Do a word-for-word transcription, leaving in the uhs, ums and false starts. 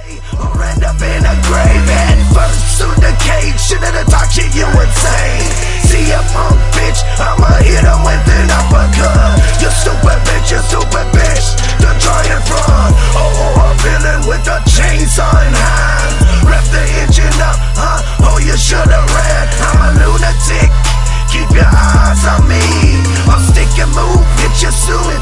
Or end up in a grave head first to the cage. Should've talked shit, you insane. See a punk bitch, I'ma hit him with an uppercut. You stupid bitch, you stupid bitch. The giant front. Oh, oh, I'm feeling with the chainsaw in hand. Rev the engine up, huh? Oh, you should've ran. I'm a lunatic. Keep your eyes on me. I'll stick and move, hit you soon.